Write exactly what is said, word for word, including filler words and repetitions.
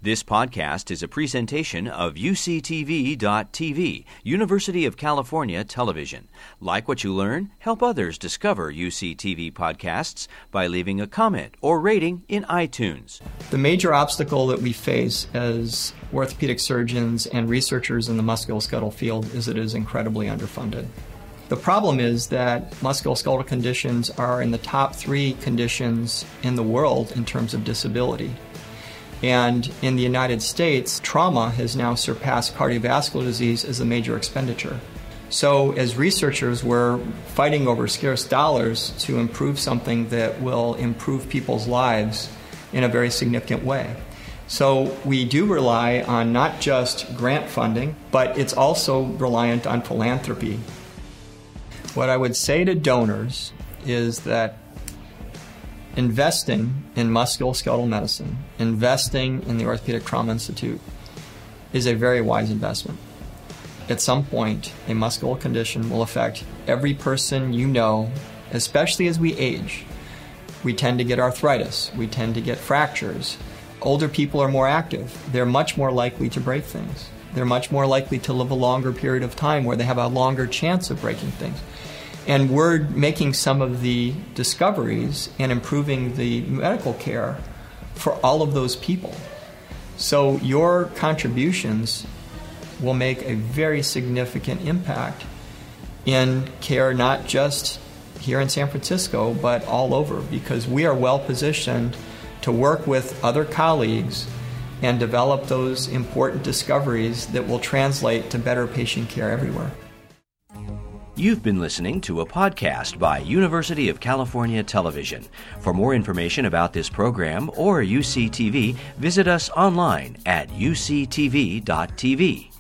This podcast is a presentation of U C T V dot T V, University of California Television. Like what you learn? Help others discover U C T V podcasts by leaving a comment or rating in iTunes. The major obstacle that we face as orthopedic surgeons and researchers in the musculoskeletal field is it is incredibly underfunded. The problem is that musculoskeletal conditions are in the top three conditions in the world in terms of disability. And in the United States, trauma has now surpassed cardiovascular disease as a major expenditure. So as researchers, we're fighting over scarce dollars to improve something that will improve people's lives in a very significant way. So we do rely on not just grant funding, but it's also reliant on philanthropy. What I would say to donors is that investing in musculoskeletal medicine, investing in the Orthopedic Trauma Institute is a very wise investment. At some point, a musculoskeletal condition will affect every person you know, especially as we age. We tend to get arthritis. We tend to get fractures. Older people are more active. They're much more likely to break things. They're much more likely to live a longer period of time where they have a longer chance of breaking things. And we're making some of the discoveries and improving the medical care for all of those people. So your contributions will make a very significant impact in care, not just here in San Francisco, but all over, because we are well positioned to work with other colleagues and develop those important discoveries that will translate to better patient care everywhere. You've been listening to a podcast by University of California Television. For more information about this program or U C T V, visit us online at U C T V dot T V.